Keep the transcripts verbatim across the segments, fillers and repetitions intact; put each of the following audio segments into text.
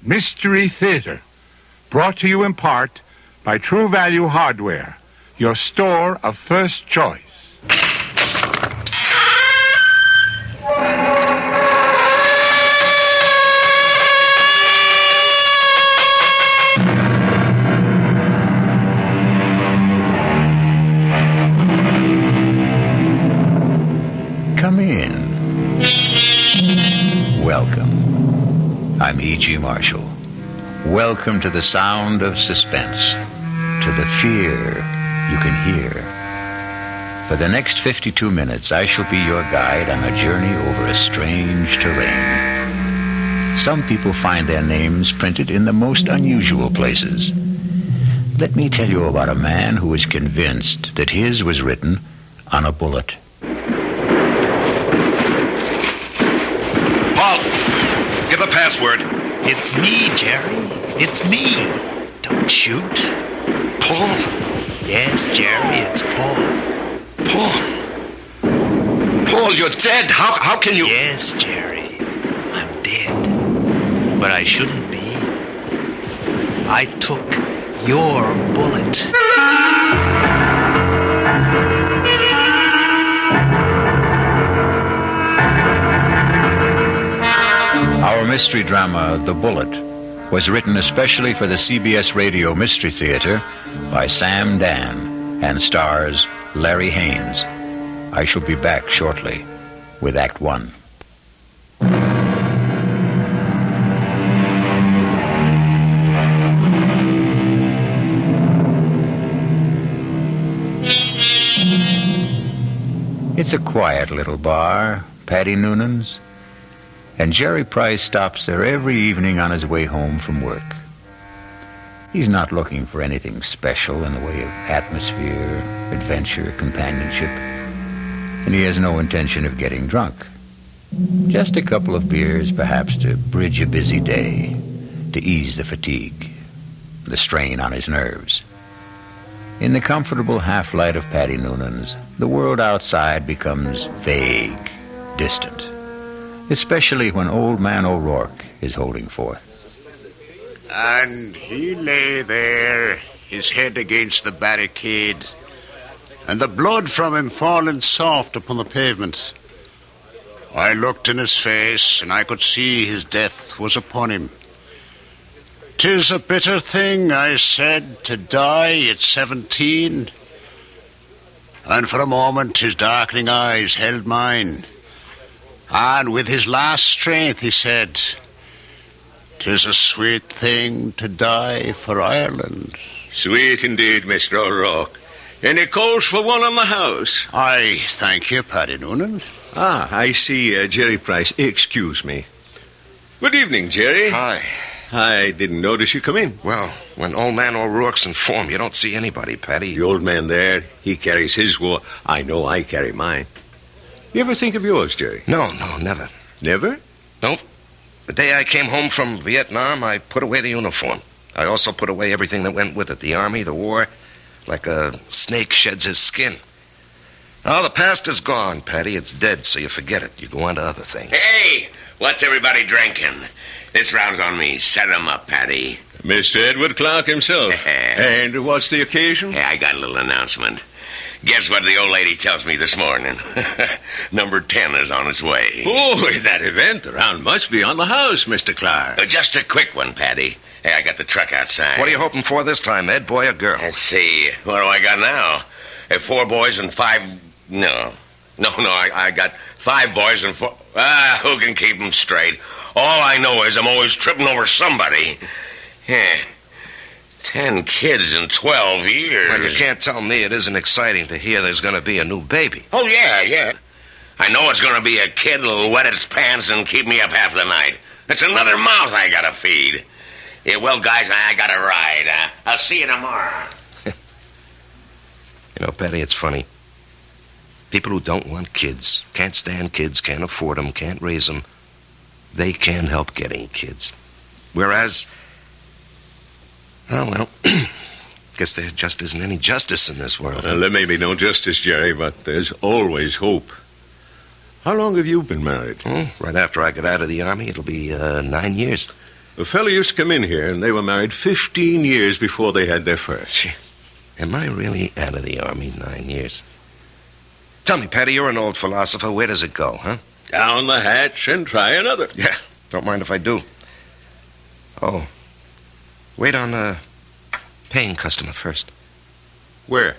Mystery Theater, brought to you in part by True Value Hardware, your store of first choice. Come in. Welcome. I'm E G. Marshall. Welcome to the sound of suspense, to the fear you can hear. For the next fifty-two minutes, I shall be your guide on a journey over a strange terrain. Some people find their names printed in the most unusual places. Let me tell you about a man who is convinced that his was written on a bullet. Give the password. It's me, Jerry. It's me. Don't shoot. Paul? Yes, Jerry, it's Paul. Paul? Paul, you're dead. How how can you... Yes, Jerry. I'm dead. But I shouldn't be. I took your bullet. Our mystery drama, The Bullet, was written especially for the C B S Radio Mystery Theater by Sam Dan and stars Larry Haynes. I shall be back shortly with Act One. It's a quiet little bar, Paddy Noonan's. And Jerry Price stops there every evening on his way home from work. He's not looking for anything special in the way of atmosphere, adventure, companionship, and he has no intention of getting drunk. Just a couple of beers, perhaps, to bridge a busy day, to ease the fatigue, the strain on his nerves. In the comfortable half-light of Paddy Noonan's, the world outside becomes vague, distant. Especially when Old Man O'Rourke is holding forth. And he lay there, his head against the barricade, and the blood from him falling soft upon the pavement. I looked in his face, and I could see his death was upon him. "'Tis a bitter thing," I said, "to die at seventeen." And for a moment his darkening eyes held mine. And with his last strength he said, "'Tis a sweet thing to die for Ireland." Sweet indeed, Mister O'Rourke. Any calls for one on the house? I thank you, Paddy Noonan. Ah, I see, uh, Jerry Price. Excuse me. Good evening, Jerry. Hi. I didn't notice you come in. Well, when Old Man O'Rourke's in form, you don't see anybody, Paddy. The old man there, he carries his war. I know I carry mine. You ever think of yours, Jerry? No, no, never. Never? Nope. The day I came home from Vietnam, I put away the uniform. I also put away everything that went with it. The army, the war, like a snake sheds his skin. Oh, the past is gone, Paddy. It's dead, so you forget it. You go on to other things. Hey, what's everybody drinking? This round's on me. Set 'em up, Paddy. Mister Edward Clark himself. And what's the occasion? Hey, I got a little announcement. Guess what the old lady tells me this morning? Number ten is on its way. Oh, that event, the round must be on the house, Mister Clark. Uh, just a quick one, Paddy. Hey, I got the truck outside. What are you hoping for this time, Ed, boy or girl? Let's see. What do I got now? Hey, four boys and five... No. No, no, I, I got five boys and four... Ah, who can keep them straight? All I know is I'm always tripping over somebody. Yeah. Ten kids in twelve years. Well, you can't tell me it isn't exciting to hear there's going to be a new baby. Oh, yeah, yeah. I know it's going to be a kid that'll wet its pants and keep me up half the night. It's another mouth I got to feed. Yeah, well, guys, I, I got to ride. Uh, I'll see you tomorrow. You know, Paddy, it's funny. People who don't want kids, can't stand kids, can't afford them, can't raise them, they can help getting kids. Whereas... Oh, well, guess there just isn't any justice in this world. Well, there may be no justice, Jerry, but there's always hope. How long have you been married? Hmm, right after I get out of the army, it'll be uh, nine years. A fellow used to come in here, and they were married fifteen years before they had their first. Gee, am I really out of the Army nine years? Tell me, Patty, you're an old philosopher. Where does it go, huh? Down the hatch and try another. Yeah, don't mind if I do. Oh, wait on a paying customer first. Where?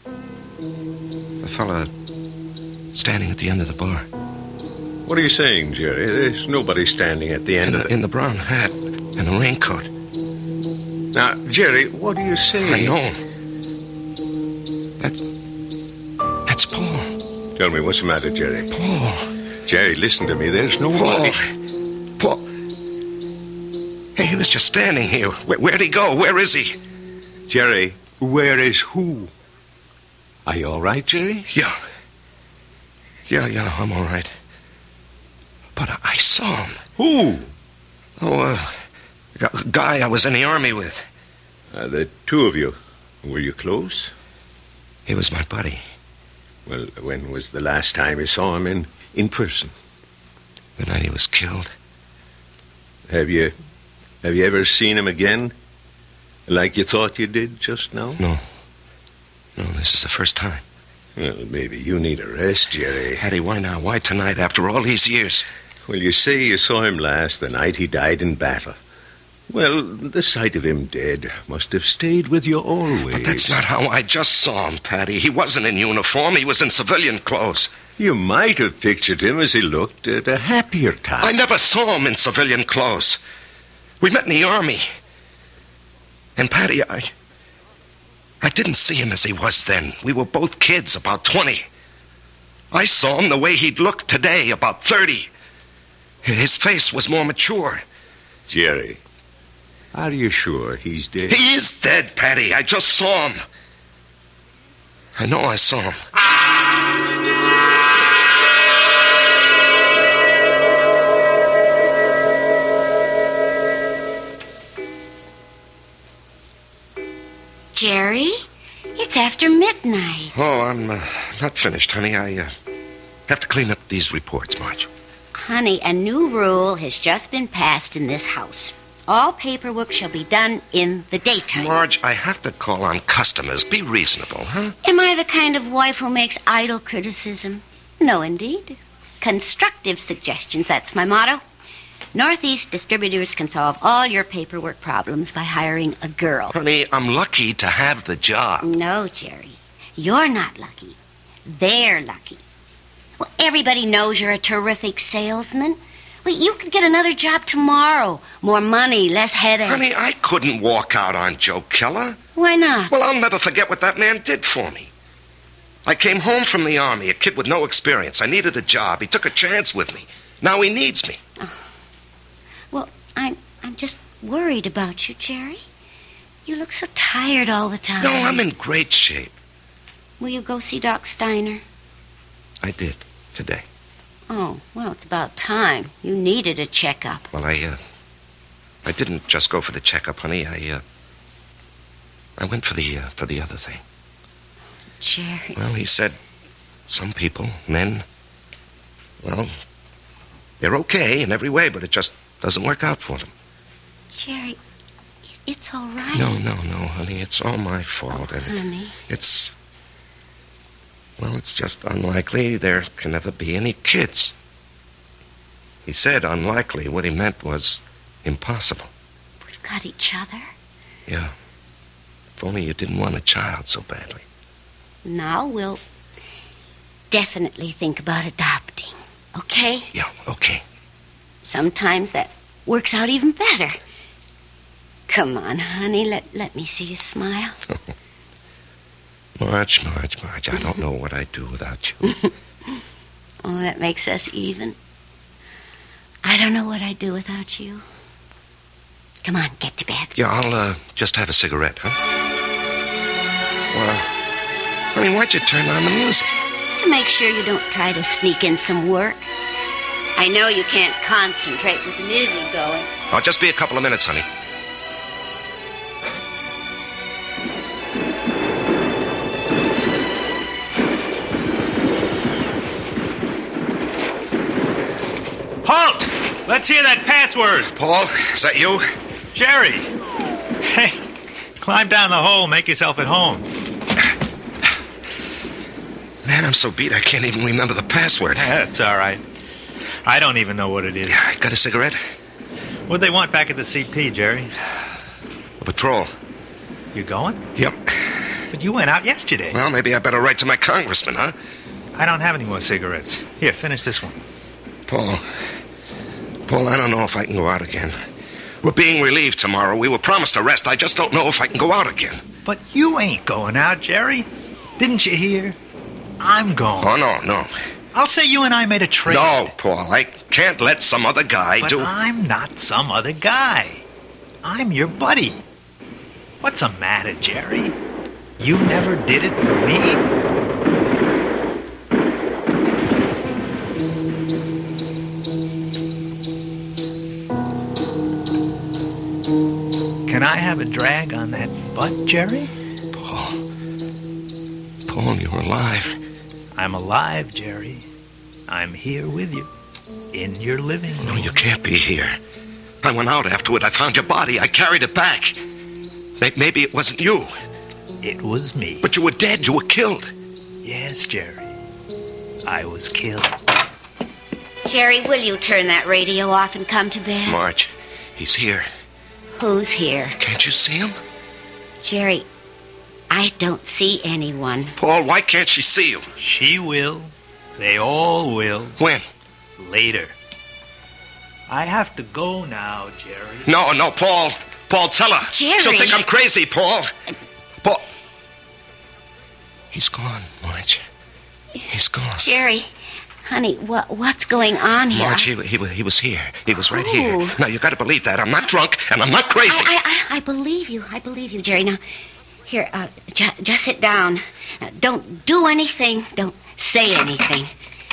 A fella standing at the end of the bar. What are you saying, Jerry? There's nobody standing at the end In of the, the... in the brown hat and a raincoat. Now, Jerry, what are you saying? I know. That's... That's Paul. Tell me, what's the matter, Jerry? Paul. Jerry, listen to me. There's nobody... Paul. Paul. Hey, he was just standing here. Where, where'd he go? Where is he? Jerry, where is who? Are you all right, Jerry? Yeah. Yeah, yeah, I'm all right. But I, I saw him. Who? Oh, uh, a guy I was in the Army with. Uh, the two of you. Were you close? He was my buddy. Well, when was the last time you saw him in, in person? The night he was killed. Have you... Have you ever seen him again? Like you thought you did just now? No. No, this is the first time. Well, maybe you need a rest, Jerry. Hattie, why now? Why tonight after all these years? Well, you say you saw him last the night he died in battle. Well, the sight of him dead must have stayed with you always. But that's not how I just saw him, Patty. He wasn't in uniform. He was in civilian clothes. You might have pictured him as he looked at a happier time. I never saw him in civilian clothes. We met in the Army. And, Patty, I... I didn't see him as he was then. We were both kids, about twenty. I saw him the way he'd look today, about thirty. His face was more mature. Jerry, are you sure he's dead? He is dead, Patty. I just saw him. I know I saw him. Jerry, it's after midnight. Oh, I'm uh, not finished, honey. I uh, have to clean up these reports, Marge. Honey, a new rule has just been passed in this house. All paperwork shall be done in the daytime. Marge, I have to call on customers. Be reasonable, huh? Am I the kind of wife who makes idle criticism? No, indeed. Constructive suggestions, that's my motto. Northeast Distributors can solve all your paperwork problems by hiring a girl. Honey, I'm lucky to have the job. No, Jerry. You're not lucky. They're lucky. Well, everybody knows you're a terrific salesman. Well, you could get another job tomorrow. More money, less headaches. Honey, I couldn't walk out on Joe Keller. Why not? Well, I'll never forget what that man did for me. I came home from the Army, a kid with no experience. I needed a job. He took a chance with me. Now he needs me. Oh. Well, I'm, I'm just worried about you, Jerry. You look so tired all the time. No, I'm in great shape. Will you go see Doc Steiner? I did, today. Oh, well, it's about time. You needed a checkup. Well, I, uh, I didn't just go for the checkup, honey. I, uh, I went for the, uh, for the other thing. Jerry. Well, he said some people, men, well, they're okay in every way, but it just doesn't work out for them. Jerry, it's all right. No, no, no, honey. It's all my fault. Oh, and honey. It's, well, it's just unlikely there can ever be any kids. He said unlikely. What he meant was impossible. We've got each other. Yeah. If only you didn't want a child so badly. Now we'll definitely think about adopting, okay? Yeah, okay. Sometimes that works out even better. Come on, honey, let, let me see you smile. Marge, Marge, Marge, I don't know what I'd do without you. Oh, that makes us even. I don't know what I'd do without you. Come on, get to bed. Yeah, I'll uh, just have a cigarette, huh? Well, honey, why'd you turn on the music? To make sure you don't try to sneak in some work. I know you can't concentrate with the music going. I'll just be a couple of minutes, honey. Halt! Let's hear that password. Paul, is that you? Jerry. Hey, climb down the hole, make yourself at home. Man, I'm so beat I can't even remember the password. That's all right. I don't even know what it is. Yeah, got a cigarette? What'd they want back at the C P, Jerry? A patrol. You going? Yep. But you went out yesterday. Well, maybe I better write to my congressman, huh? I don't have any more cigarettes. Here, finish this one. Paul. Paul, I don't know if I can go out again. We're being relieved tomorrow. We were promised a rest. I just don't know if I can go out again. But you ain't going out, Jerry. Didn't you hear? I'm going. Oh, no, no. I'll say you and I made a trade. No, Paul, I can't let some other guy but do... I'm not some other guy. I'm your buddy. What's the matter, Jerry? You never did it for me? Can I have a drag on that butt, Jerry? Paul. Paul, you're alive. I'm alive, Jerry. I'm here with you. In your living room. No, you can't be here. I went out afterward. I found your body. I carried it back. Maybe it wasn't you. It was me. But you were dead. You were killed. Yes, Jerry. I was killed. Jerry, will you turn that radio off and come to bed? Marge, he's here. Who's here? Can't you see him? Jerry, I don't see anyone. Paul, why can't she see you? She will. They all will. When? Later. I have to go now, Jerry. No, no, Paul. Paul, tell her. Jerry. She'll think I'm crazy, Paul. Paul. He's gone, Marge. He's gone. Jerry, honey, what what's going on here? Marge, he, he, he was here. He was right Oh. here. Now, you got to believe that. I'm not drunk, and I'm not crazy. I, I, I, I believe you. I believe you, Jerry. Now, here, uh, ju- just sit down. Uh, don't do anything. Don't say anything.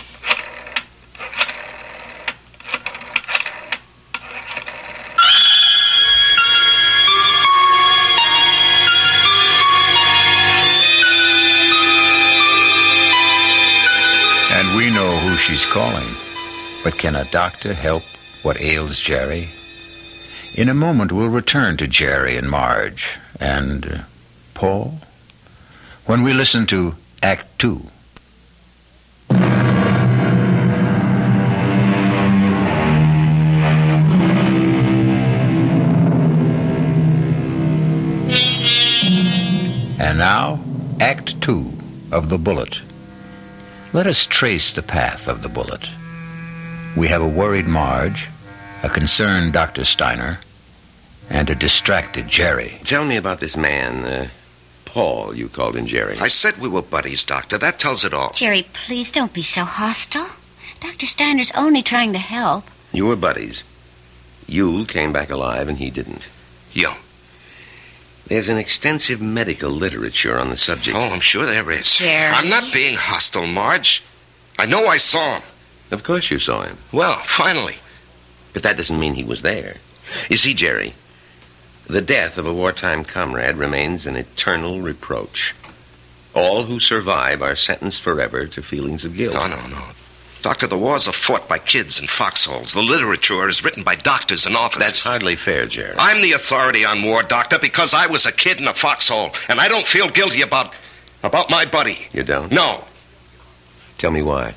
And we know who she's calling. But can a doctor help what ails Jerry? In a moment, we'll return to Jerry and Marge and uh, Paul when we listen to Act Two. And now, Act Two of The Bullet. Let us trace the path of the bullet. We have a worried Marge, a concerned Doctor Steiner, and a distracted Jerry. Tell me about this man, uh, Paul, you called him Jerry. I said we were buddies, Doctor. That tells it all. Jerry, please don't be so hostile. Doctor Steiner's only trying to help. You were buddies. Yule came back alive and he didn't. Yeah. There's an extensive medical literature on the subject. Oh, I'm sure there is. Jerry. I'm not being hostile, Marge. I know I saw him. Of course you saw him. Well, finally. But that doesn't mean he was there. You see, Jerry, the death of a wartime comrade remains an eternal reproach. All who survive are sentenced forever to feelings of guilt. No, no, no. Doctor, the wars are fought by kids in foxholes. The literature is written by doctors and officers. That's hardly fair, Jerry. I'm the authority on war, Doctor, because I was a kid in a foxhole, and I don't feel guilty about about my buddy. You don't? No. Tell me why.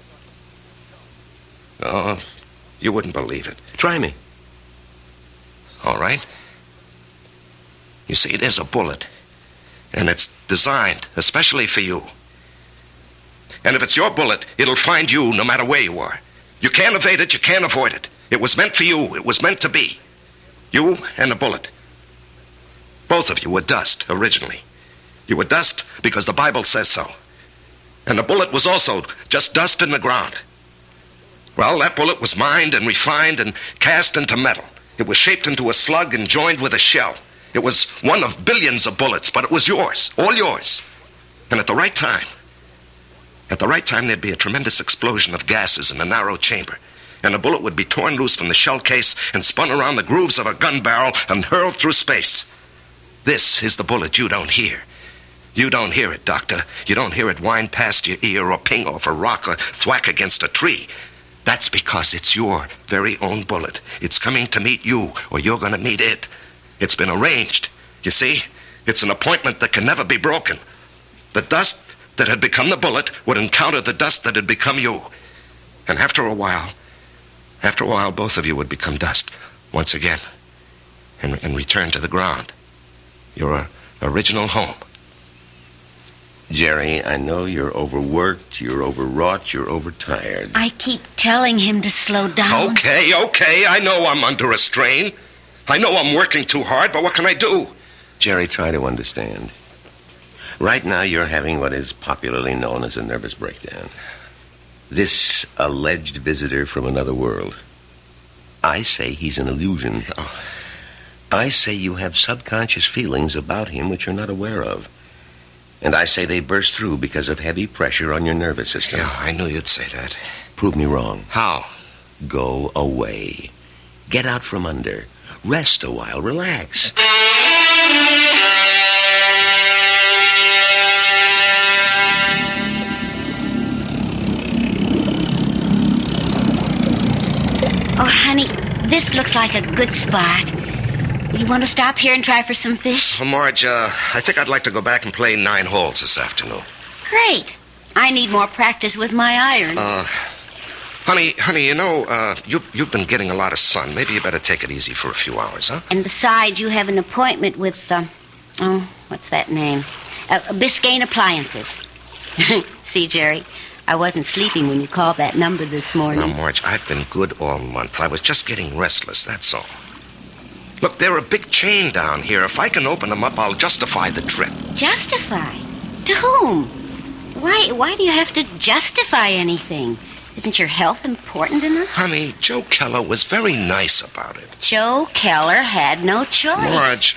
Oh, you wouldn't believe it. Try me. All right. You see, there's a bullet, and it's designed especially for you. And if it's your bullet, it'll find you no matter where you are. You can't evade it, you can't avoid it. It was meant for you, it was meant to be. You and the bullet. Both of you were dust, originally. You were dust because the Bible says so. And the bullet was also just dust in the ground. Well, that bullet was mined and refined and cast into metal. It was shaped into a slug and joined with a shell. It was one of billions of bullets, but it was yours, all yours. And at the right time, At the right time, there'd be a tremendous explosion of gases in a narrow chamber, and the bullet would be torn loose from the shell case and spun around the grooves of a gun barrel and hurled through space. This is the bullet you don't hear. You don't hear it, Doctor. You don't hear it whine past your ear or ping off a rock or thwack against a tree. That's because it's your very own bullet. It's coming to meet you, or you're going to meet it. It's been arranged. You see, it's an appointment that can never be broken. The dust that had become the bullet would encounter the dust that had become you. And after a while, after a while, both of you would become dust once again and, and return to the ground, your original home. Jerry, I know you're overworked, you're overwrought, you're overtired. I keep telling him to slow down. Okay, okay, I know I'm under a strain. I know I'm working too hard, but what can I do? Jerry, try to understand. Right now, you're having what is popularly known as a nervous breakdown. This alleged visitor from another world, I say he's an illusion. Oh. I say you have subconscious feelings about him which you're not aware of. And I say they burst through because of heavy pressure on your nervous system. Yeah, I knew you'd say that. Prove me wrong. How? Go away. Get out from under. Rest a while. Relax. Oh, honey, this looks like a good spot. You want to stop here and try for some fish? Well, Marge, uh, I think I'd like to go back and play nine holes this afternoon. Great. I need more practice with my irons. Uh, honey, honey, you know, uh, you, you've been getting a lot of sun. Maybe you better take it easy for a few hours, huh? And besides, you have an appointment with, uh, oh, what's that name? Uh, Biscayne Appliances. See, Jerry, I wasn't sleeping when you called that number this morning. Now, Marge, I've been good all month. I was just getting restless, that's all. Look, they're a big chain down here. If I can open them up, I'll justify the trip. Justify? To whom? Why, why do you have to justify anything? Isn't your health important enough? Honey, Joe Keller was very nice about it. Joe Keller had no choice. Marge.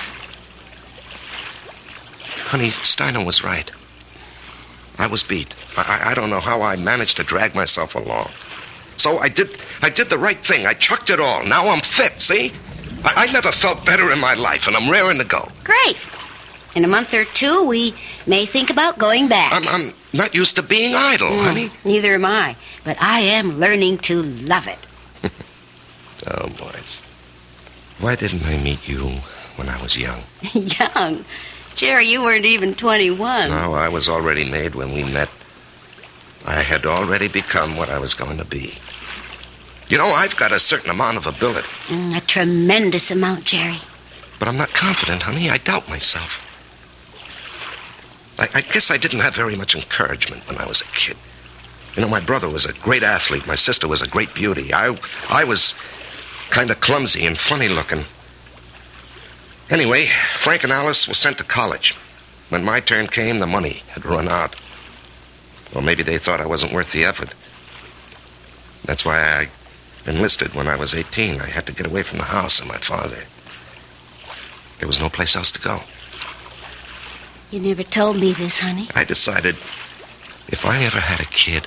Honey, Steiner was right. I was beat. I, I don't know how I managed to drag myself along. So I did I did the right thing. I chucked it all. Now I'm fit, see? I, I never felt better in my life, and I'm raring to go. Great. In a month or two, we may think about going back. I'm, I'm not used to being idle, Mm, honey. Neither am I. But I am learning to love it. Oh, Marge. Why didn't I meet you when I was young? Young. Jerry, you weren't even twenty-one. No, I was already made when we met. I had already become what I was going to be. You know, I've got a certain amount of ability. Mm, a tremendous amount, Jerry. But I'm not confident, honey. I doubt myself. I, I guess I didn't have very much encouragement when I was a kid. You know, my brother was a great athlete. My sister was a great beauty. I, I was kind of clumsy and funny-looking. Anyway, Frank and Alice were sent to college. When my turn came, the money had run out. Or maybe they thought I wasn't worth the effort. That's why I enlisted when I was eighteen. I had to get away from the house and my father. There was no place else to go. You never told me this, honey. I decided if I ever had a kid,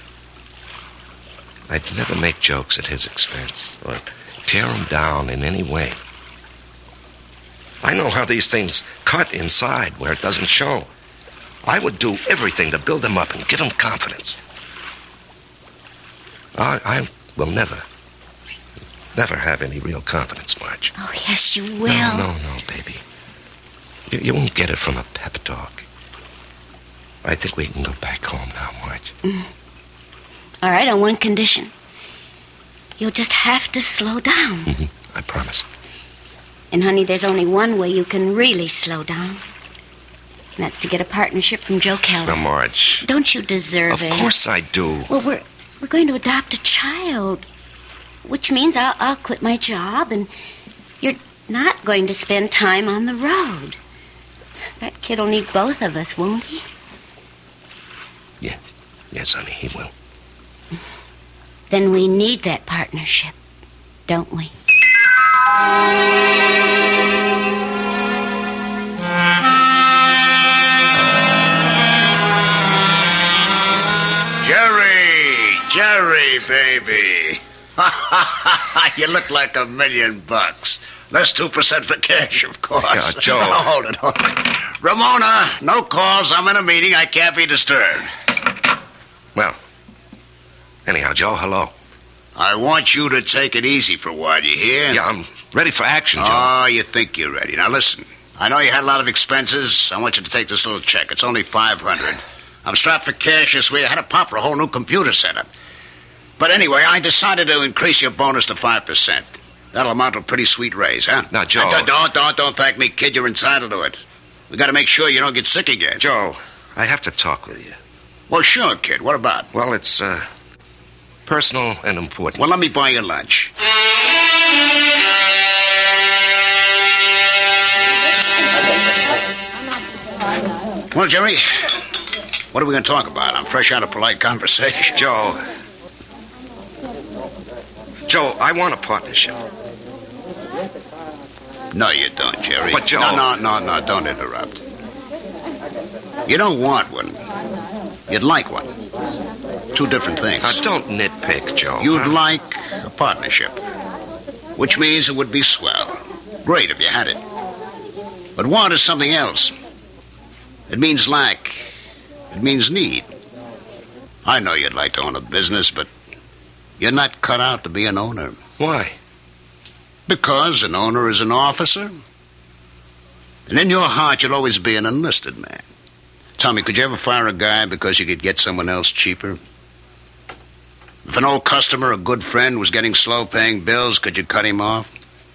I'd never make jokes at his expense or tear him down in any way. I know how these things cut inside where it doesn't show. I would do everything to build him up and give him confidence. I, I will never, never have any real confidence, Marge. Oh, yes, you will. No, no, no, baby. You, you won't get it from a pep talk. I think we can go back home now, Marge. Mm. All right, on one condition. You'll just have to slow down. Mm-hmm. I promise. And, honey, there's only one way you can really slow down. And that's to get a partnership from Joe Keller. Now, Marge. Don't you deserve Of it? Of course I do. Well, we're we're going to adopt a child, which means I'll, I'll quit my job, and you're not going to spend time on the road. That kid will need both of us, won't he? Yeah. Yes, honey, he will. Then we need that partnership, don't we? Jerry! Jerry, baby! You look like a million bucks. That's two percent for cash, of course. Yeah, Joe. Oh, hold it, hold it. Ramona, no calls. I'm in a meeting. I can't be disturbed. Well, Anyhow, Joe, hello. I want you to take it easy for a while, you hear? Yeah, I'm ready for action, Joe. Oh, you think you're ready. Now, listen. I know you had a lot of expenses. I want you to take this little check. It's only five hundred dollars. I'm strapped for cash this week. I had to pop for a whole new computer setup. But anyway, I decided to increase your bonus to five percent. That'll amount to a pretty sweet raise, huh? Now, Joe... Don't, don't, don't, don't thank me, kid. You're entitled to it. We got to make sure you don't get sick again. Joe, I have to talk with you. Well, sure, kid. What about? Well, it's, uh, personal and important. Well, let me buy you lunch. Well, Jerry, what are we going to talk about? I'm fresh out of polite conversation. Joe. Joe, I want a partnership. No, you don't, Jerry. But, Joe... No, no, no, no, don't interrupt. You don't want one. You'd like one. Two different things. Now, don't nitpick, Joe. You'd huh? like a partnership, which means it would be swell. Great if you had it. But want is something else. It means lack. It means need. I know you'd like to own a business, but you're not cut out to be an owner. Why? Because an owner is an officer. And in your heart, you'll always be an enlisted man. Tell me, could you ever fire a guy because you could get someone else cheaper? If an old customer, a good friend, was getting slow paying bills, could you cut him off?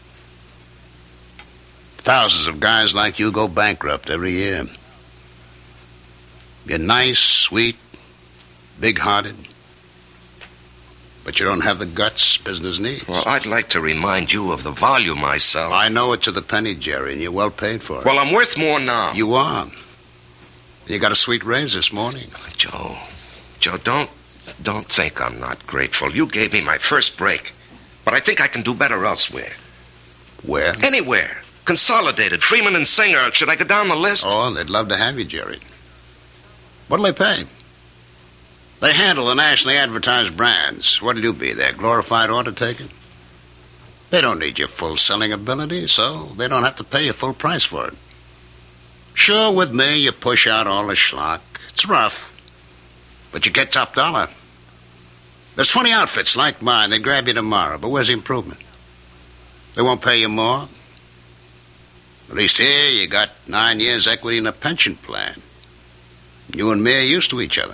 Thousands of guys like you go bankrupt every year. You're nice, sweet, big-hearted, but you don't have the guts business needs. Well, I'd like to remind you of the volume I sell. I know it to the penny, Jerry, and you're well paid for it. Well, I'm worth more now. You are. You got a sweet raise this morning. Joe, Joe, don't, don't think I'm not grateful. You gave me my first break, but I think I can do better elsewhere. Where? Anywhere. Consolidated, Freeman and Singer. Should I go down the list? Oh, they'd love to have you, Jerry. What'll they pay? They handle the nationally advertised brands. What'll you be, their glorified order taker? They don't need your full selling ability, so they don't have to pay you full price for it. Sure, with me, you push out all the schlock. It's rough, but you get top dollar. There's twenty outfits like mine. They'd grab you tomorrow, but where's the improvement? They won't pay you more. At least here, you got nine years equity in a pension plan. You and me are used to each other.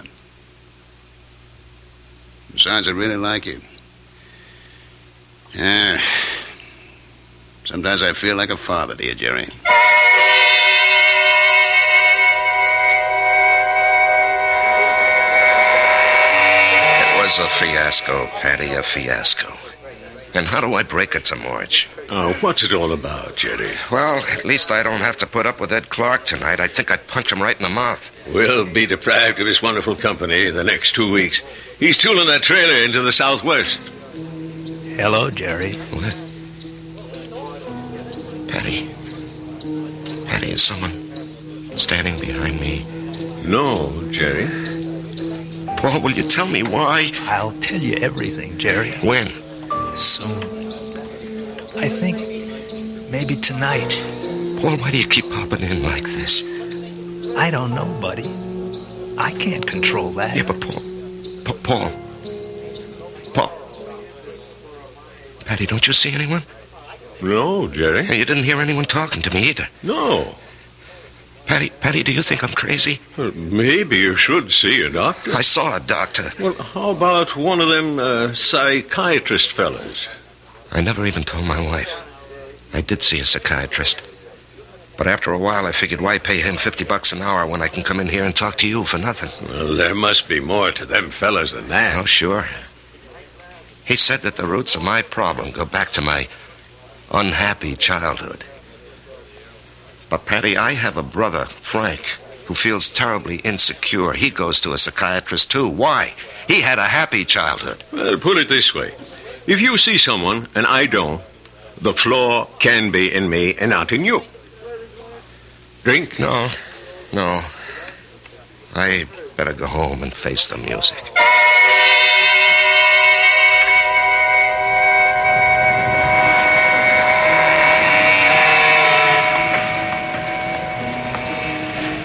Besides, I really like you. Yeah. Sometimes I feel like a father to you, Jerry. It was a fiasco, Patty, a fiasco. And how do I break it to Marge? Oh, what's it all about, Jerry? Well, at least I don't have to put up with Ed Clark tonight. I think I'd punch him right in the mouth. We'll be deprived of his wonderful company the next two weeks. He's tooling that trailer into the southwest. Hello, Jerry. What? Patty. Patty, is someone standing behind me? No, Jerry. Paul, will you tell me why? I'll tell you everything, Jerry. When? Soon. I think maybe tonight. Paul, why do you keep popping in like this? I don't know, buddy. I can't control that. Yeah, but Paul... Pa- Paul... Paul... Patty, don't you see anyone? No, Jerry. And you didn't hear anyone talking to me either. No. Patty, Patty, do you think I'm crazy? Well, maybe you should see a doctor. I saw a doctor. Well, how about one of them uh, psychiatrist fellas? I never even told my wife. I did see a psychiatrist. But after a while, I figured, why pay him fifty bucks an hour when I can come in here and talk to you for nothing? Well, there must be more to them fellas than that. Oh, sure. He said that the roots of my problem go back to my unhappy childhood. But, Patty, I have a brother, Frank, who feels terribly insecure. He goes to a psychiatrist, too. Why? He had a happy childhood. Well, put it this way. If you see someone and I don't, the flaw can be in me and not in you. Drink? No, no. I better go home and face the music.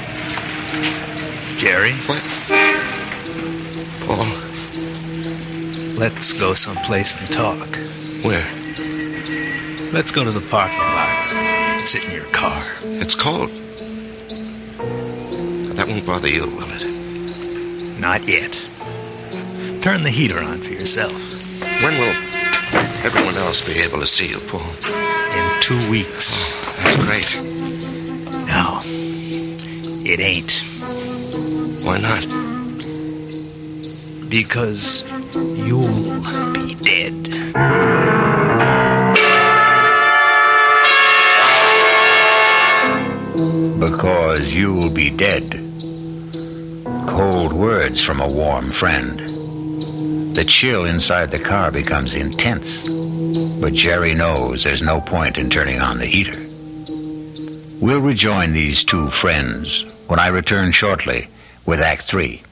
Jerry? What? Paul, Let's go someplace and talk. Where? Let's go to the parking lot. Sit in your car. It's cold. That won't bother you, will it? Not yet. Turn the heater on for yourself. When will everyone else be able to see you, Paul? In two weeks. Oh, that's great. No, it ain't. Why not? Because you'll be dead. Because you'll be dead. Cold words from a warm friend. The chill inside the car becomes intense, but Jerry knows there's no point in turning on the heater. We'll rejoin these two friends when I return shortly with Act Three.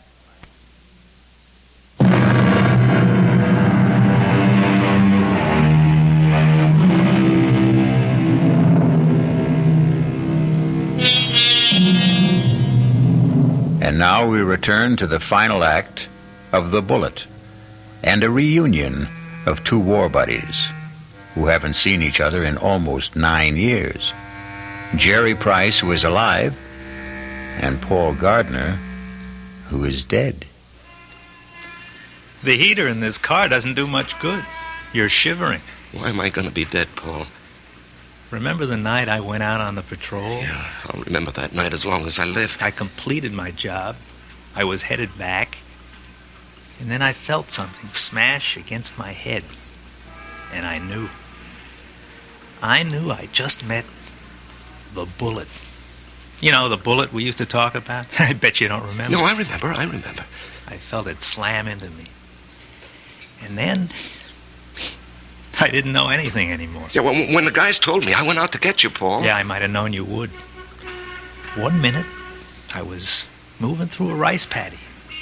And now we return to the final act of The Bullet, and a reunion of two war buddies who haven't seen each other in almost nine years. Jerry Price, who is alive, and Paul Gardner, who is dead. The heater in this car doesn't do much good. You're shivering. Why am I going to be dead, Paul? Remember the night I went out on the patrol? Yeah, I'll remember that night as long as I live. I completed my job. I was headed back. And then I felt something smash against my head. And I knew. I knew I just met the bullet. You know, the bullet we used to talk about? I bet you don't remember. No, I remember, I remember. I felt it slam into me. And then I didn't know anything anymore. Yeah, well, when the guys told me, I went out to get you, Paul. Yeah, I might have known you would. One minute, I was moving through a rice paddy.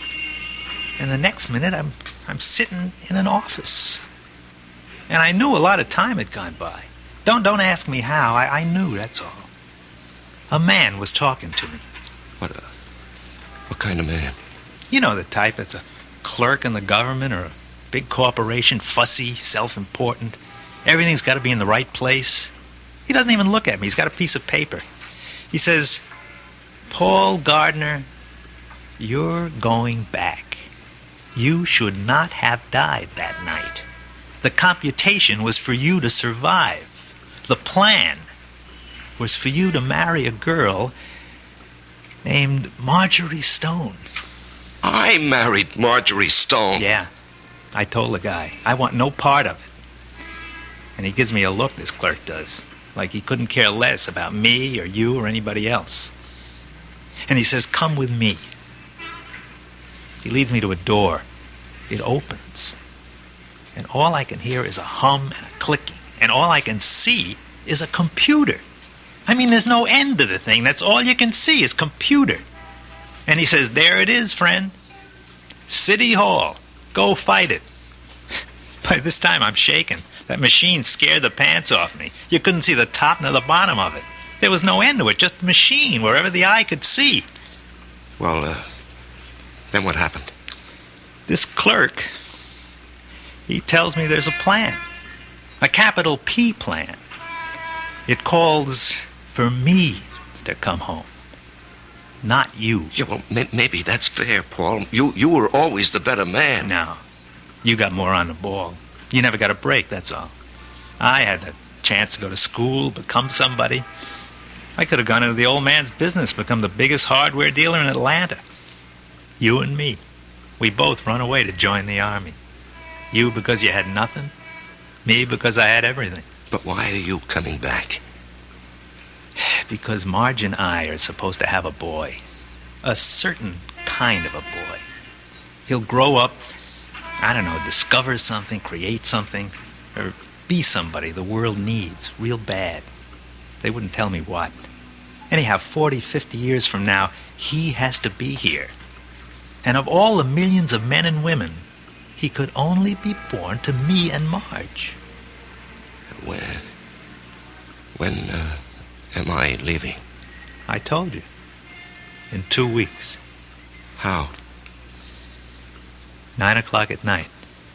And the next minute, I'm I'm sitting in an office. And I knew a lot of time had gone by. Don't don't ask me how. I, I knew, that's all. A man was talking to me. What a, what kind of man? You know the type that's a clerk in the government or a big corporation, fussy, self-important. Everything's got to be in the right place. He doesn't even look at me. He's got a piece of paper. He says, Paul Gardner, you're going back. You should not have died that night. The computation was for you to survive. The plan was for you to marry a girl named Marjorie Stone. I married Marjorie Stone. Yeah. I told the guy, I want no part of it. And he gives me a look, this clerk does, like he couldn't care less about me or you or anybody else. And he says, come with me. He leads me to a door. It opens. And all I can hear is a hum and a clicking. And all I can see is a computer. I mean, there's no end to the thing. That's all you can see is computer. And he says, there it is, friend. City Hall. Go fight it. By this time, I'm shaking. That machine scared the pants off me. You couldn't see the top nor the bottom of it. There was no end to it, just a machine wherever the eye could see. Well, uh, then what happened? This clerk, he tells me there's a plan. A capital P plan. It calls for me to come home. Not you. Yeah, well, may- maybe that's fair, Paul. You you were always the better man. No. You got more on the ball. You never got a break, that's all. I had the chance to go to school, become somebody. I could have gone into the old man's business, become the biggest hardware dealer in Atlanta. You and me. We both run away to join the army. You because you had nothing. Me because I had everything. But why are you coming back? Because Marge and I are supposed to have a boy. A certain kind of a boy. He'll grow up, I don't know, discover something, create something, or be somebody the world needs real bad. They wouldn't tell me what. Anyhow, forty, fifty years from now, he has to be here. And of all the millions of men and women, he could only be born to me and Marge. When, when uh, am I leaving? I told you. In two weeks. How? Nine o'clock at night.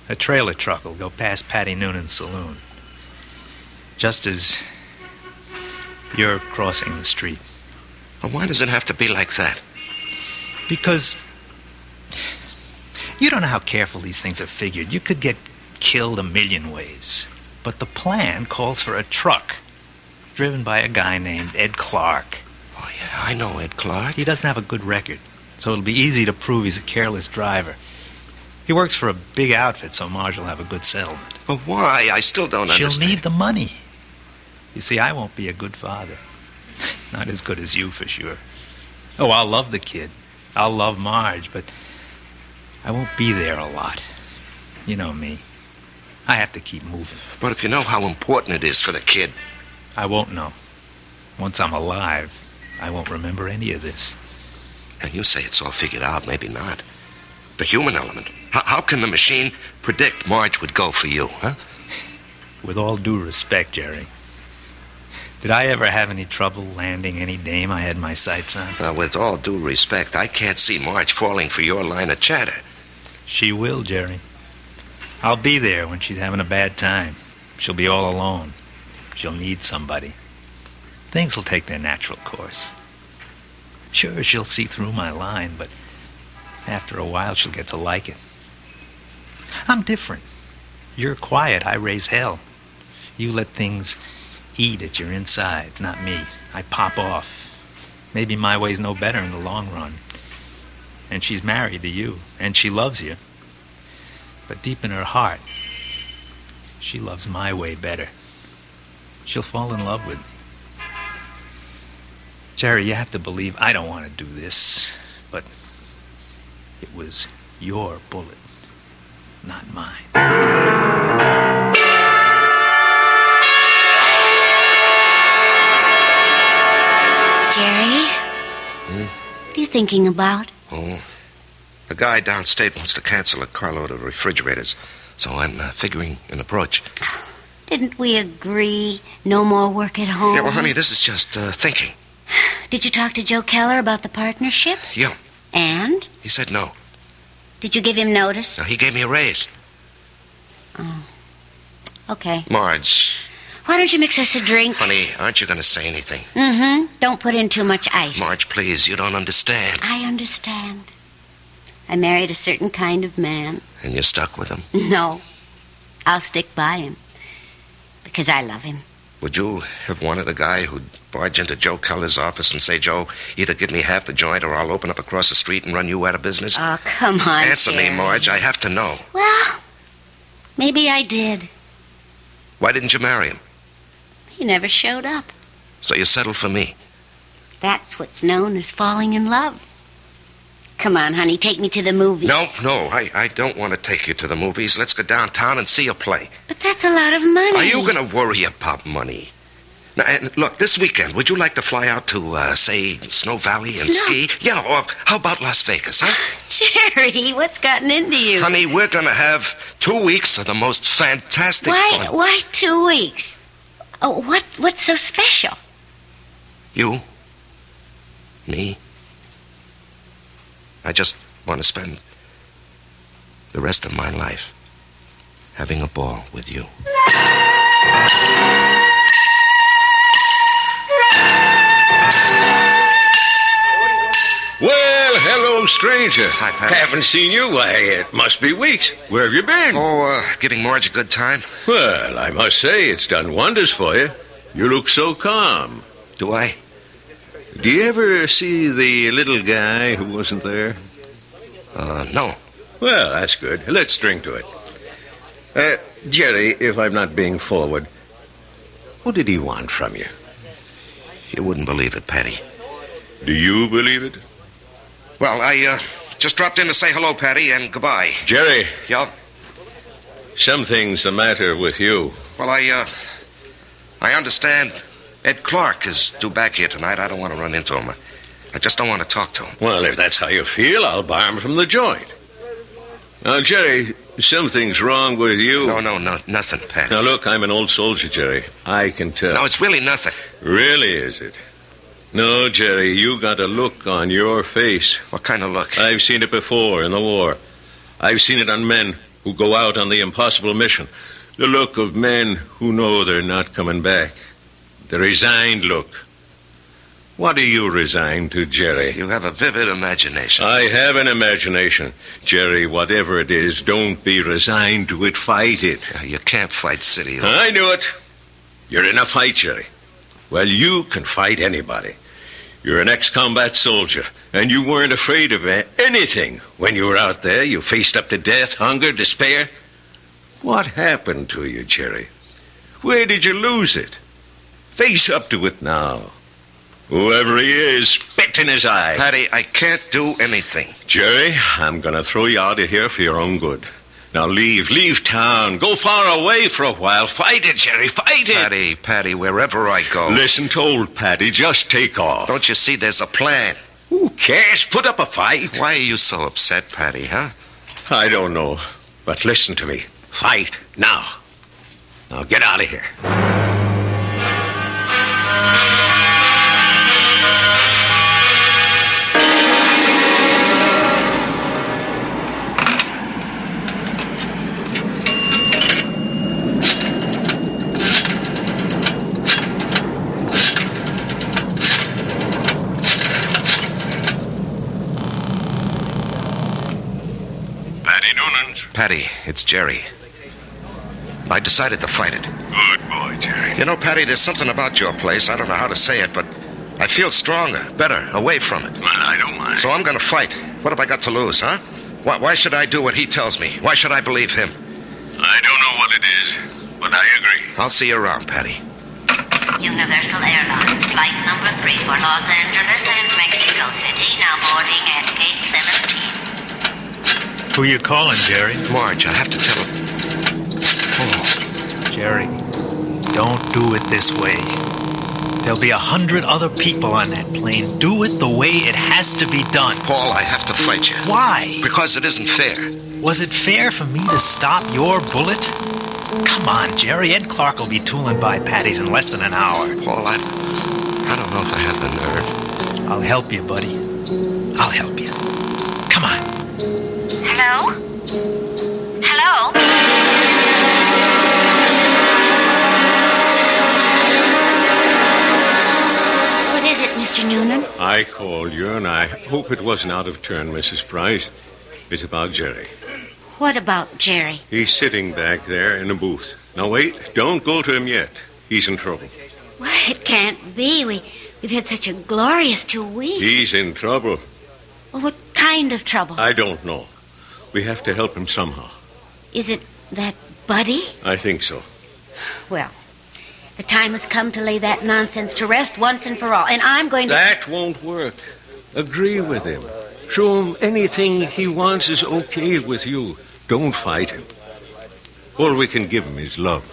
A trailer truck will go past Patty Noonan's saloon, just as you're crossing the street. Well, why does it have to be like that? Because you don't know how careful these things are figured. You could get killed a million ways. But the plan calls for a truck driven by a guy named Ed Clark. Oh, yeah, I know Ed Clark. He doesn't have a good record, so it'll be easy to prove he's a careless driver. He works for a big outfit, so Marge will have a good settlement. But why? I still don't She'll understand. need the money. You see, I won't be a good father. Not as good as you, for sure. Oh, I'll love the kid. I'll love Marge, but I won't be there a lot. You know me. I have to keep moving. But if you know how important it is for the kid... I won't know. Once I'm alive, I won't remember any of this. And you say it's all figured out, maybe not. The human element. How, how can the machine predict Marge would go for you, huh? With all due respect, Jerry, did I ever have any trouble landing any dame I had my sights on? Uh, with all due respect, I can't see Marge falling for your line of chatter. She will, Jerry. I'll be there when she's having a bad time. She'll be all alone. She'll need somebody. Things will take their natural course. Sure, she'll see through my line, but after a while she'll get to like it. I'm different. You're quiet. I raise hell. You let things eat at your insides, not me. I pop off. Maybe my way's no better in the long run. And she's married to you, and she loves you. But deep in her heart, she loves my way better. She'll fall in love with me. Jerry, you have to believe I don't want to do this, but it was your bullet, not mine. Jerry? Hmm? What are you thinking about? Oh, the guy downstate wants to cancel a carload of refrigerators, so I'm uh, figuring an approach. Didn't we agree no more work at home? Yeah, well, honey, this is just uh, thinking. Did you talk to Joe Keller about the partnership? Yeah. And? He said no. Did you give him notice? No, he gave me a raise. Oh. Okay. Marge. Why don't you mix us a drink? Honey, aren't you going to say anything? Mm-hmm. Don't put in too much ice. Marge, please, you don't understand. I understand. I married a certain kind of man. And you're stuck with him? No. I'll stick by him. Because I love him. Would you have wanted a guy who'd barge into Joe Keller's office and say, Joe, either give me half the joint or I'll open up across the street and run you out of business? Oh, come on, Answer Jerry. me, Marge. I have to know. Well, maybe I did. Why didn't you marry him? He never showed up. So you settled for me. That's what's known as falling in love. Come on, honey, take me to the movies. No, no, I, I don't want to take you to the movies. Let's go downtown and see a play. But that's a lot of money. Are you going to worry about money? Now, and look, this weekend, would you like to fly out to, uh, say, Snow Valley and Snow- ski? Yeah, or how about Las Vegas, huh? Jerry, what's gotten into you? Honey, we're going to have two weeks of the most fantastic Why, fun. why two weeks? Oh, what, what's so special? You? Me? I just want to spend the rest of my life having a ball with you. Well, hello, stranger. Hi, Pat. Haven't seen you. Why, it must be weeks. Where have you been? Oh, uh, giving Marge a good time? Well, I must say it's done wonders for you. You look so calm. Do I? Do you ever see the little guy who wasn't there? Uh, no. Well, that's good. Let's drink to it. Uh, Jerry, if I'm not being forward, what did he want from you? You wouldn't believe it, Patty. Do you believe it? Well, I, uh, just dropped in to say hello, Patty, and goodbye. Jerry, Yeah? something's the matter with you. Well, I, uh, I understand Ed Clark is due back here tonight. I don't want to run into him. I just don't want to talk to him. Well, if that's how you feel, I'll bar him from the joint. Now, Jerry, something's wrong with you. No, no, no, nothing, Patty. Now, look, I'm an old soldier, Jerry. I can tell. No, it's really nothing. Really, is it? No, Jerry, you got a look on your face. What kind of look? I've seen it before in the war. I've seen it on men who go out on the impossible mission. The look of men who know they're not coming back. The resigned look. What are you resigned to, Jerry? You have a vivid imagination. I have an imagination. Jerry, whatever it is, don't be resigned to it. Fight it. You can't fight City. I knew it. You're in a fight, Jerry. Well, you can fight anybody. You're an ex-combat soldier, and you weren't afraid of anything. When you were out there, you faced up to death, hunger, despair. What happened to you, Jerry? Where did you lose it? Face up to it now. Whoever he is, spit in his eye. Paddy, I can't do anything. Jerry, I'm going to throw you out of here for your own good. Now leave, leave town. Go far away for a while. Fight it, Jerry, fight it. Paddy, Paddy, wherever I go. Listen to old Paddy, just take off. Don't you see there's a plan? Who cares? Put up a fight. Why are you so upset, Paddy, huh? I don't know. But listen to me. Fight, now. Now get out of here. Paddy, it's Jerry. I decided to fight it. Good boy, Jerry. You know, Paddy, there's something about your place. I don't know how to say it, but I feel stronger, better, away from it. Well, I don't mind. So I'm going to fight. What have I got to lose, huh? Why, why should I do what he tells me? Why should I believe him? I don't know what it is, but I agree. I'll see you around, Paddy. Universal Airlines, flight number three for Los Angeles and Mexico City, now boarding at gate seventeen. Who you calling, Jerry? Marge, I have to tell him. Oh. Jerry, don't do it this way. There'll be a hundred other people on that plane. Do it the way it has to be done. Paul, I have to fight you. Why? Because it isn't fair. Was it fair for me to stop your bullet? Come on, Jerry. Ed Clark will be tooling by Paddy's in less than an hour. Paul, I, I don't know if I have the nerve. I'll help you, buddy. I'll help you. Come on. Hello? Hello? What is it, Mister Noonan? I called you, and I hope it wasn't out of turn, Missus Price. It's about Jerry. What about Jerry? He's sitting back there in a booth. Now, wait. Don't go to him yet. He's in trouble. Well, it can't be. We, we've had such a glorious two weeks. He's in trouble. Well, what kind of trouble? I don't know. We have to help him somehow. Is it that Buddy? I think so. Well, the time has come to lay that nonsense to rest once and for all, and I'm going to... That won't work. Agree with him. Show him anything he wants is okay with you. Don't fight him. All we can give him is love.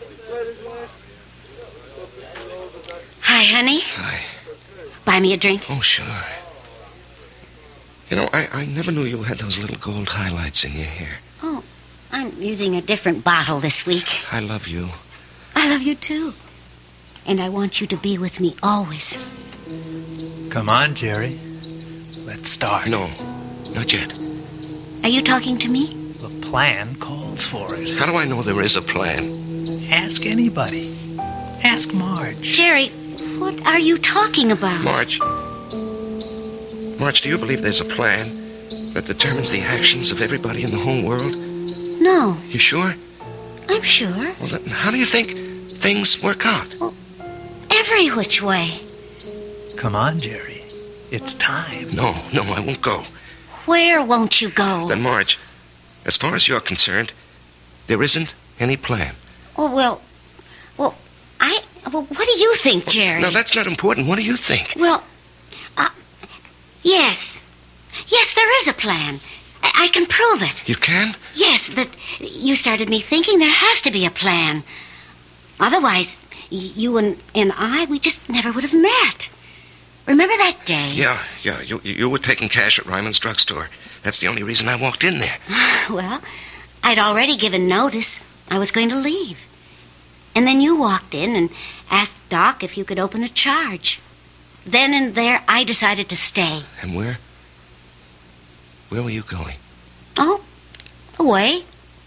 Hi, honey. Hi. Buy me a drink? Oh, sure. You know, I, I never knew you had those little gold highlights in your hair. Oh, I'm using a different bottle this week. I love you. I love you, too. And I want you to be with me always. Come on, Jerry. Let's start. No, not yet. Are you talking to me? The plan calls for it. How do I know there is a plan? Ask anybody. Ask Marge. Jerry, what are you talking about? Marge. Marge, do you believe there's a plan that determines the actions of everybody in the whole world? No. You sure? I'm sure. Well, then how do you think things work out? Well, every which way. Come on, Jerry. It's time. No, no, I won't go. Where won't you go? Then, Marge, as far as you're concerned, there isn't any plan. Oh, well, well, I, well, what do you think, Jerry? No, that's not important. What do you think? Well, uh, yes. Yes, there is a plan. I, I can prove it. You can? Yes, that you started me thinking there has to be a plan. Otherwise, you and, and I, we just never would have met. Remember that day? Yeah, yeah. You, you were taking cash at Ryman's drugstore. That's the only reason I walked in there. Well, I'd already given notice. I was going to leave. And then you walked in and asked Doc if you could open a charge. Then and there, I decided to stay. And where? Where were you going? Oh, away.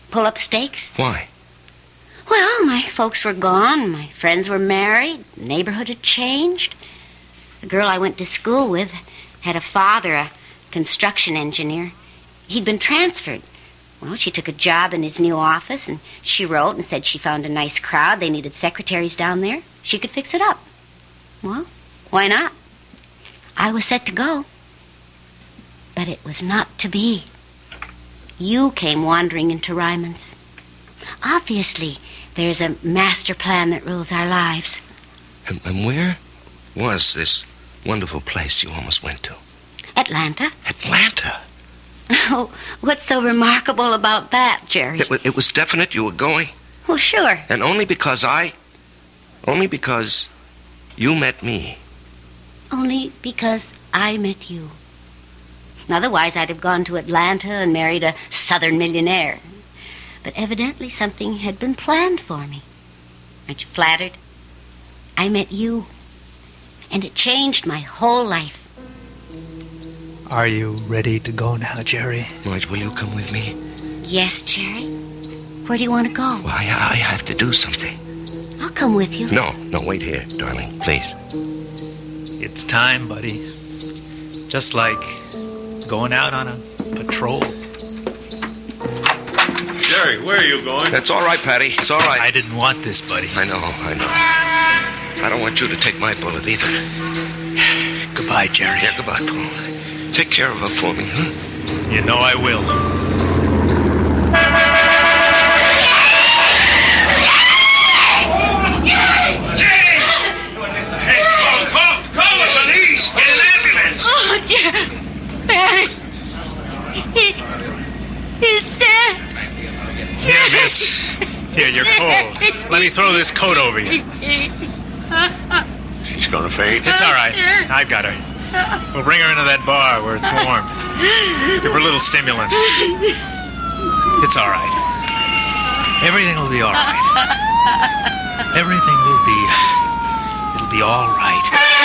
pull up stakes. Why? Well, my folks were gone. My friends were married. The neighborhood had changed. The girl I went to school with had a father, a construction engineer. He'd been transferred. Well, she took a job in his new office, and she wrote and said she found a nice crowd. They needed secretaries down there. She could fix it up. Well, why not? I was set to go. But it was not to be. You came wandering into Ryman's. Obviously, there's a master plan that rules our lives. And, and where was this wonderful place you almost went to? Atlanta. Atlanta? Oh, what's so remarkable about that, Jerry? It, it was definite you were going? Well, sure. And only because I... Only because you met me. Only because I met you. Otherwise, I'd have gone to Atlanta and married a southern millionaire. But evidently something had been planned for me. Aren't you flattered? I met you, and it changed my whole life. Are you ready to go now, Jerry? Marge, will you come with me? Yes, Jerry. Where do you want to go? Well, I, I have to do something. I'll come with you. No, no, wait here, darling, please. It's time, buddy. Just like going out on a patrol. Jerry, where are you going? That's all right, Patty. It's all right. I didn't want this, buddy. I know, I know. I don't want you to take my bullet either. Goodbye, Jerry. Yeah, goodbye, Paul. Take care of her for me, huh? You know I will. Hey, call, call, call the police! Get an ambulance! Oh, Jerry. Barry. He, he's dead. Here, miss. Here, you're cold. Let me throw this coat over you. She's gonna faint. It's all right. I've got her. We'll bring her into that bar where it's warm. Give her a little stimulant. It's all right. Everything will be all right. Everything will be... It'll be all right.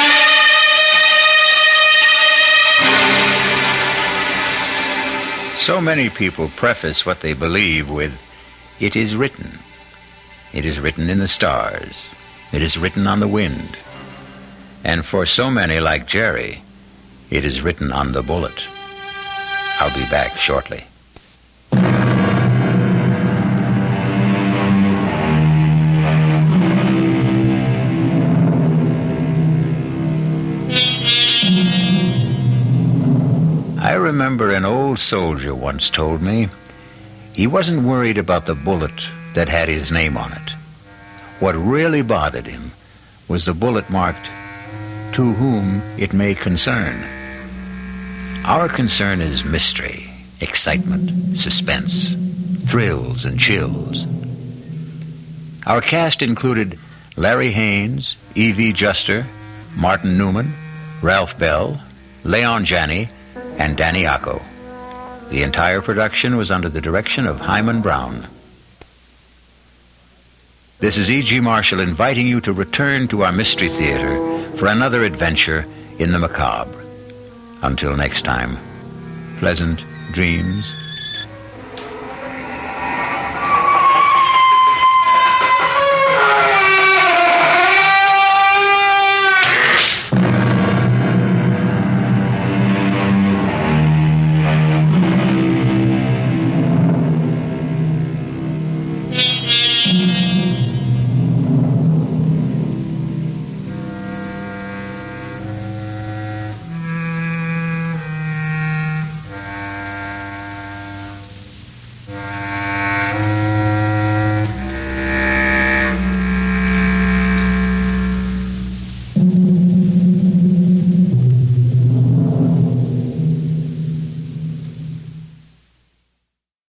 So many people preface what they believe with, "It is written." It is written in the stars. It is written on the wind. And for so many like Jerry, it is written on the bullet. I'll be back shortly. I remember an old soldier once told me he wasn't worried about the bullet that had his name on it. What really bothered him was the bullet marked, "To whom it may concern." Our concern is mystery, excitement, suspense, thrills and chills. Our cast included Larry Haynes, Evie Juster, Martin Newman, Ralph Bell, Leon Janney, and Danny Acco. The entire production was under the direction of Hyman Brown. This is E G. Marshall inviting you to return to our Mystery Theater for another adventure in the macabre. Until next time, pleasant dreams